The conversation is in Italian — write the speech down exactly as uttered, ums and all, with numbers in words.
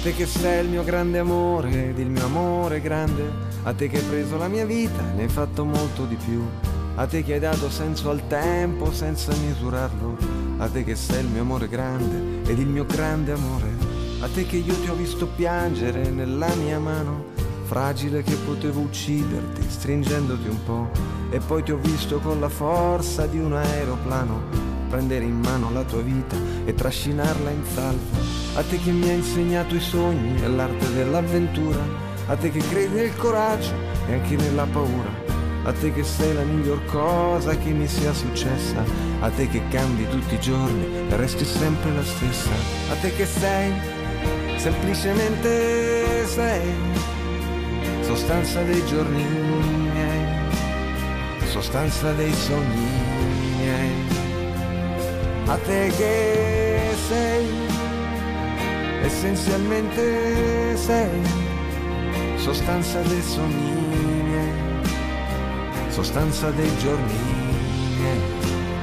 te che sei il mio grande amore ed il mio amore grande, a te che hai preso la mia vita, ne hai fatto molto di più, a te che hai dato senso al tempo senza misurarlo, a te che sei il mio amore grande ed il mio grande amore, a te che io ti ho visto piangere nella mia mano, fragile che potevo ucciderti stringendoti un po', e poi ti ho visto con la forza di un aeroplano prendere in mano la tua vita e trascinarla in salvo, a te che mi hai insegnato i sogni e l'arte dell'avventura, a te che credi nel coraggio e anche nella paura, a te che sei la miglior cosa che mi sia successa, a te che cambi tutti i giorni e resti sempre la stessa, a te che sei, semplicemente sei, sostanza dei giorni miei, sostanza dei sogni miei, a te che sei, essenzialmente sei, sostanza dei sogni miei, sostanza dei giorni miei.